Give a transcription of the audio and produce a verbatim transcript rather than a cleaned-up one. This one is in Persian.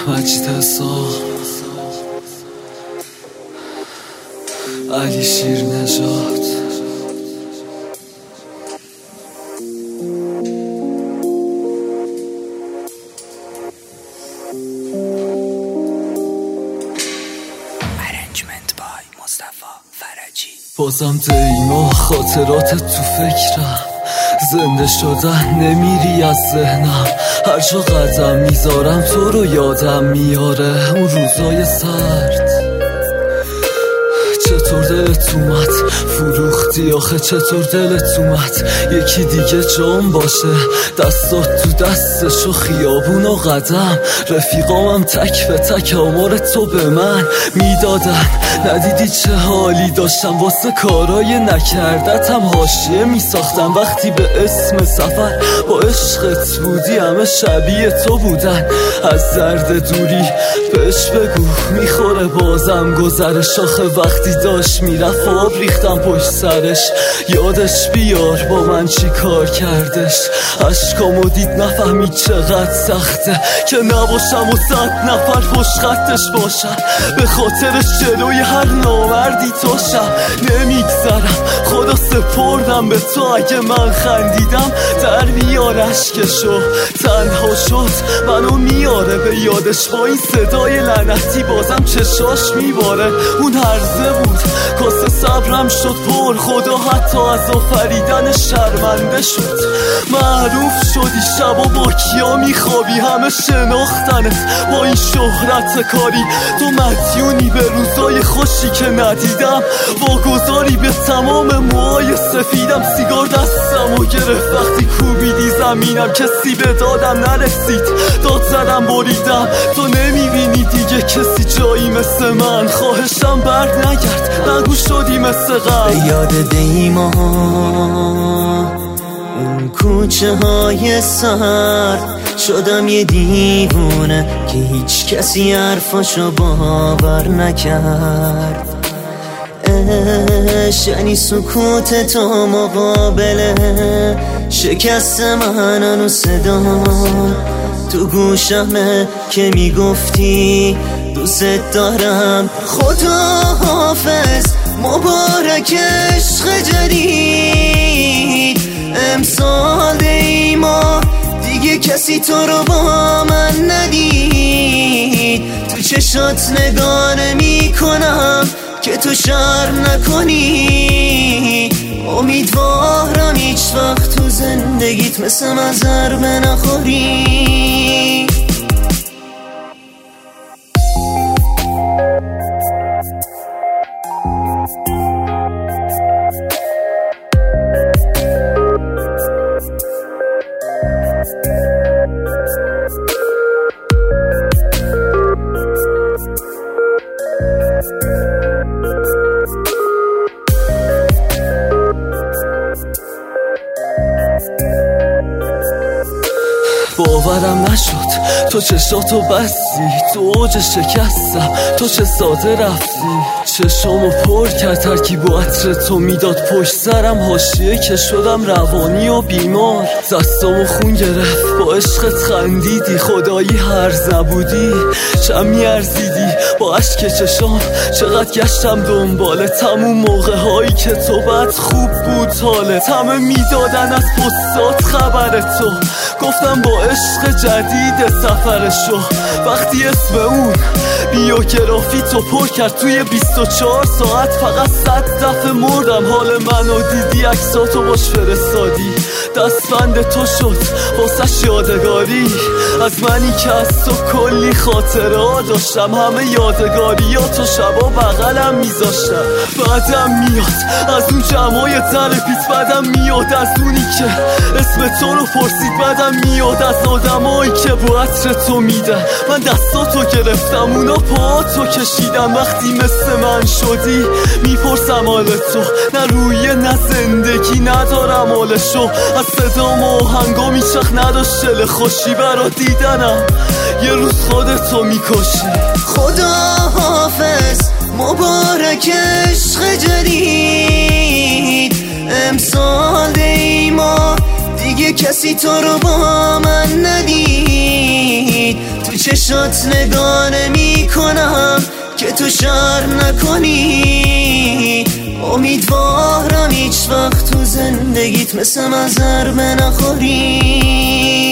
مجید حساب، علی شیر نژاد. بازم دیما خاطرات تو فکرم، زنده شدن نمیری از ذهنم. هر جا قدم میذارم تو رو یادم میاره اون روزای سرد. چطور دلت اومد فروختی آخه، چطور دلت اومد یکی دیگه جام باشه، دستات تو دستش و خیابون و قدم. رفیقامم تک به تک آمار تو به من میدادن، ندیدی چه حالی داشتم واسه کارای نکردتم. حاشیه میساختم وقتی به اسم سفر با عشقت بودی، همه شبیه تو بودن. از درد دوری بهش بگو میخوره بازم گذرش، آخه وقتی داشت میرفت آب ریختم پشت سرش. یادش بیار با من چی کار کردش، عشقامو دید نفهمید چقدر سخته که نباشم و صد نفر پشت خطش باشم. به خاطرش جلوی هر نامردی تاشم نمیگذرم، خدا سپردم به تو. اگه من خندیدم در بیار اشکشو، تنها شد منو میاره به یادش با این صدای لعنتی. بازم چشاش میباره اون هرزه بود، کاسه صبرم شد پر. خدا حتی از آفریدن شرمنده شد. معروف شدی شبا با کیا میخوابی، همه شناختنت با این شهرت کاری. تو مدیونی به روزای خوشی که ندیدم، واگذاری به تمام موهای سفیدم. سیگار دستم و گرفت وقتی کوبیدی زمینم، کسی به دادم نرسید، داد زدم بریدم. تو نمیبینی دیگه کسی جایی مثل من، خواهشم برد نگرد نگو شدی مثل قبل. به یاد دیما اون کوچه های سر شدم یه دیوونه که هیچ کسی حرفاشو باور نکرد. شنی سکوت تو مقابله شکست من هنو صدام تو گوشمه که میگفتی دوست دارم. خدا حافظ مبارک عشق جدید، امسال دیما دیگه کسی تو رو با من ندید. تو چشات نگاه نمی کنم که تو شرم نکنی، امیدوارم هیچ وقت تو زندگیت مثل من ضربه نخوری. باورم نشد تو چشاتو بستی، تو اوج شکستم تو چه ساده رفتی. چشامو پر کرد ترکیب و عطر تو میداد پشت سرم، حاشیه که شدم روانی و بیمار. دستامو خون گرفت با عشقت خندیدی، خدایی هرز نبودی چم میارزیدی. با عشق چشام چقدر گشتم دنباله تموم موقع هایی که تو بد خوب بود حالت. همه میدادن از پستات خبر تو، گفتم با عشق جدید سفرشو. وقتی اسم اون بیوگرافی تو پر کرد توی بیست و چهار ساعت، فقط صد دفعه مردم حال منو دیدی، عکساتو باش فرستادی. دستبند تو شد واسش یادگاری از منی که از تو کلی خاطره داشتم. همه یادگاریاتو شبا بغلم میذاشتم. بعدم میاد از اون جمعای ترپیت، بعدم میاد از اونی که اسم تو رو پرسید، بعدم میاد از آدمایی که با عطر تو میدن. من دستاتو گرفتم اونا پاهاتو کشیدم. وقتی مثل من شدی میپرسم حال تو، نه رویه نه زندگی ندارم حالشو. از صدام و آهنگام هیچ وقت نداشت دل خوشی برا دیدنم، یه روز خودتو میکشی. خدا حافظ مبارک عشق جدید، امسال دیما دیگه کسی تو رو با من ندید. تو چشات نگاه نمی کنم که تو شر نکنی. امیدوارم هیچ وقت تو زندگیت مثل من ضربه نخوری.